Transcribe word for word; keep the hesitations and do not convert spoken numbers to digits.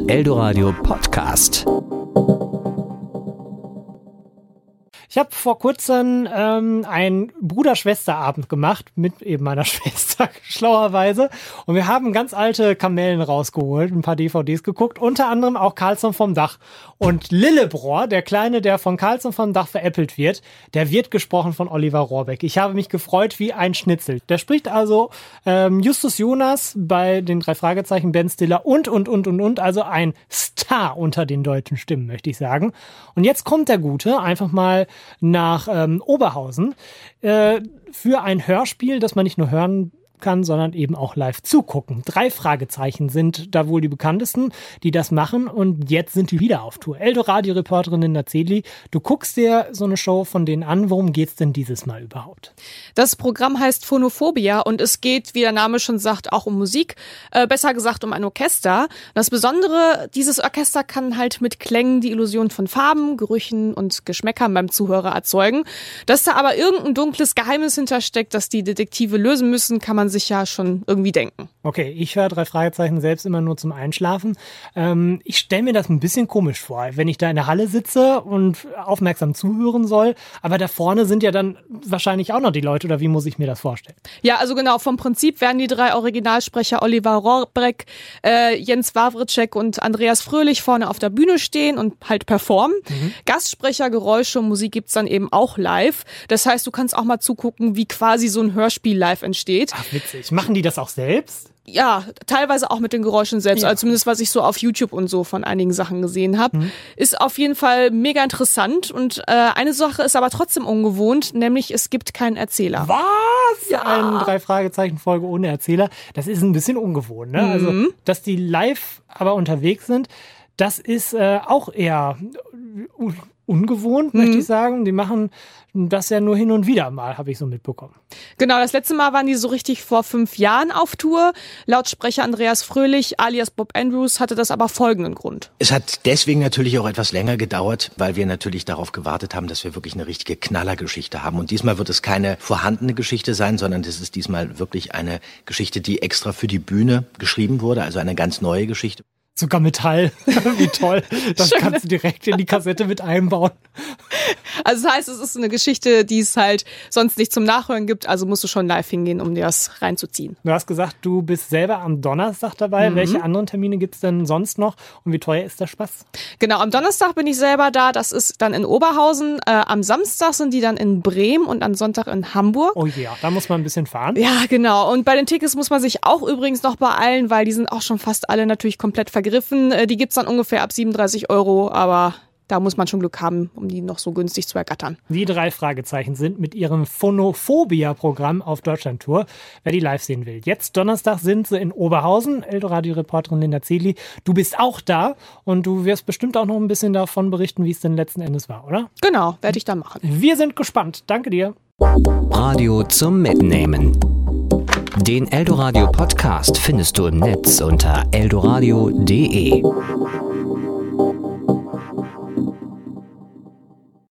Eldoradio Podcast. Ich habe vor kurzem ähm, einen Bruder-Schwester-Abend gemacht mit eben meiner Schwester, schlauerweise. Und wir haben ganz alte Kamellen rausgeholt, ein paar D V Ds geguckt, unter anderem auch Karlsson vom Dach. Und Lillebror, der Kleine, der von Karlsson vom Dach veräppelt wird, der wird gesprochen von Oliver Rohrbeck. Ich habe mich gefreut wie ein Schnitzel. Der spricht also ähm, Justus Jonas bei den drei Fragezeichen, Ben Stiller und, und, und, und, und. Also ein Star unter den deutschen Stimmen, möchte ich sagen. Und jetzt kommt der Gute einfach mal nach ähm, Oberhausen äh, für ein Hörspiel, das man nicht nur hören kann, sondern eben auch live zugucken. Drei Fragezeichen sind da wohl die bekanntesten, die das machen, und jetzt sind die wieder auf Tour. Eldoradio-Reporterin Linda Zedli, du guckst dir so eine Show von denen an. Worum geht's denn dieses Mal überhaupt? Das Programm heißt Phonophobia und es geht, wie der Name schon sagt, auch um Musik, äh, besser gesagt um ein Orchester. Das Besondere, dieses Orchester kann halt mit Klängen die Illusion von Farben, Gerüchen und Geschmäckern beim Zuhörer erzeugen. Dass da aber irgendein dunkles Geheimnis hintersteckt, das die Detektive lösen müssen, kann man sich ja schon irgendwie denken. Okay, ich höre drei Fragezeichen selbst immer nur zum Einschlafen. Ähm, ich stelle mir das ein bisschen komisch vor, wenn ich da in der Halle sitze und aufmerksam zuhören soll, aber da vorne sind ja dann wahrscheinlich auch noch die Leute, oder wie muss ich mir das vorstellen? Ja, also genau, vom Prinzip werden die drei Originalsprecher Oliver Rohrbeck, äh, Jens Wawrczyk und Andreas Fröhlich vorne auf der Bühne stehen und halt performen. Mhm. Gastsprecher, Geräusche und Musik gibt's dann eben auch live. Das heißt, du kannst auch mal zugucken, wie quasi so ein Hörspiel live entsteht. Ach, witzig. Machen die das auch selbst? Ja, teilweise auch mit den Geräuschen selbst, ja. Also zumindest was ich so auf YouTube und so von einigen Sachen gesehen habe. Mhm. Ist auf jeden Fall mega interessant und äh, eine Sache ist aber trotzdem ungewohnt, nämlich es gibt keinen Erzähler. Was? Ja. Eine Drei-Fragezeichen-Folge ohne Erzähler, das ist ein bisschen ungewohnt, ne? Mhm. Also, dass die live aber unterwegs sind, das ist äh, auch eher un- ungewohnt, mhm. möchte ich sagen. Die machen das ja nur hin und wieder mal, habe ich so mitbekommen. Genau, das letzte Mal waren die so richtig vor fünf Jahren auf Tour. Laut Sprecher Andreas Fröhlich, alias Bob Andrews, hatte das aber folgenden Grund. Es hat deswegen natürlich auch etwas länger gedauert, weil wir natürlich darauf gewartet haben, dass wir wirklich eine richtige Knallergeschichte haben. Und diesmal wird es keine vorhandene Geschichte sein, sondern das ist diesmal wirklich eine Geschichte, die extra für die Bühne geschrieben wurde, also eine ganz neue Geschichte. Sogar Metall. Wie toll. Das Schön. Kannst du direkt in die Kassette mit einbauen. Also das heißt, es ist eine Geschichte, die es halt sonst nicht zum Nachhören gibt. Also musst du schon live hingehen, um dir das reinzuziehen. Du hast gesagt, du bist selber am Donnerstag dabei. Mhm. Welche anderen Termine gibt's denn sonst noch? Und wie teuer ist der Spaß? Genau, am Donnerstag bin ich selber da. Das ist dann in Oberhausen. Äh, am Samstag sind die dann in Bremen und am Sonntag in Hamburg. Oh ja, da muss man ein bisschen fahren. Ja, genau. Und bei den Tickets muss man sich auch übrigens noch beeilen, weil die sind auch schon fast alle natürlich komplett vergriffen. Die gibt's dann ungefähr ab siebenunddreißig Euro, aber da muss man schon Glück haben, um die noch so günstig zu ergattern. Die drei Fragezeichen sind mit ihrem Phonophobia-Programm auf Deutschlandtour, wer die live sehen will. Jetzt Donnerstag sind sie in Oberhausen. Eldoradio-Reporterin Linda Zedli, du bist auch da und du wirst bestimmt auch noch ein bisschen davon berichten, wie es denn letzten Endes war, oder? Genau, werde ich dann machen. Wir sind gespannt. Danke dir. Radio zum Mitnehmen. Den Eldoradio Podcast findest du im Netz unter eldoradio punkt de.